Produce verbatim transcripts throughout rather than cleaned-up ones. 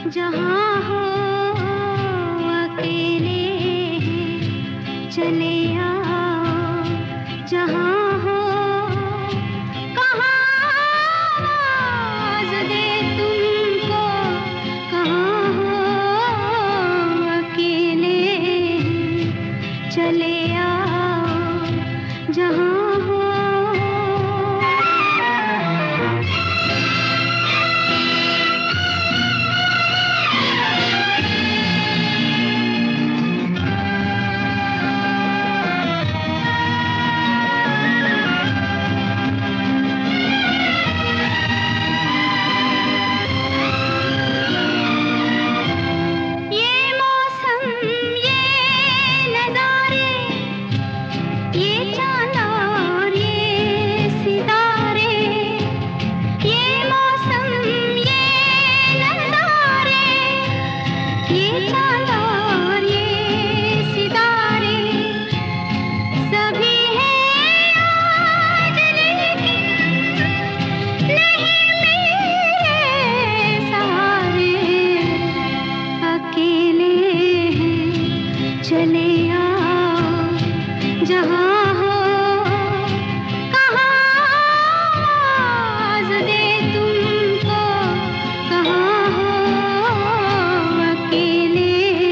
जहाँ हो अकेले हैं चले आओ, जहाँ हो कहाँ आवाज़ दे तुमको, कहाँ हो अकेले हैं चले आओ, जहाँ हो। चले आओ, जहाँ हो कहाँ आवाज़ दे तुमको, कहाँ हो अकेले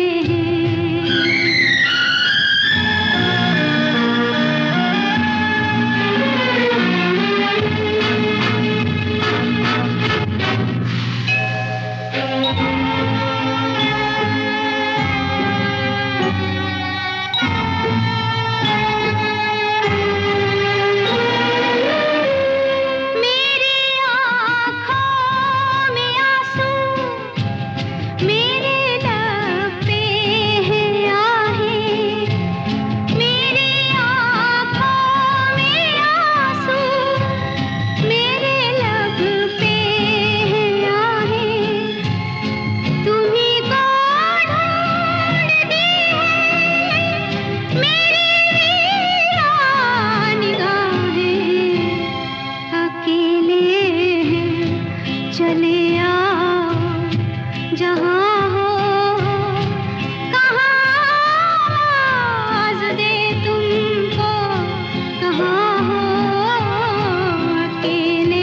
चले आओ, जहाँ हो कहाँ आवाज़ दे तुमको, कहाँ हो अकेले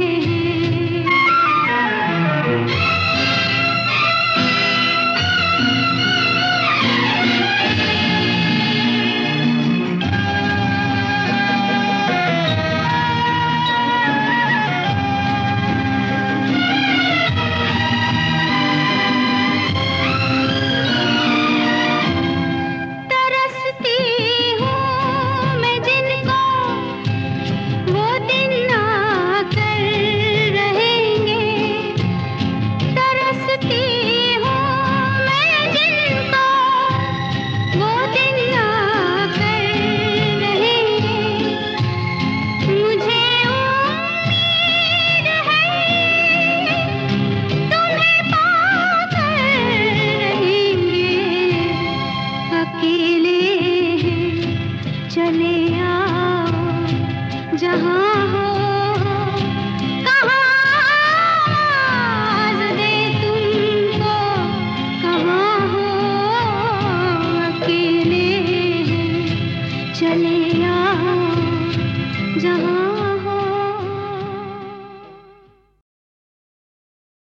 चले आओ, जहाँ हो कहाँ आवाज़ दे तुमको, कहाँ हो अकेले चले आओ, जहाँ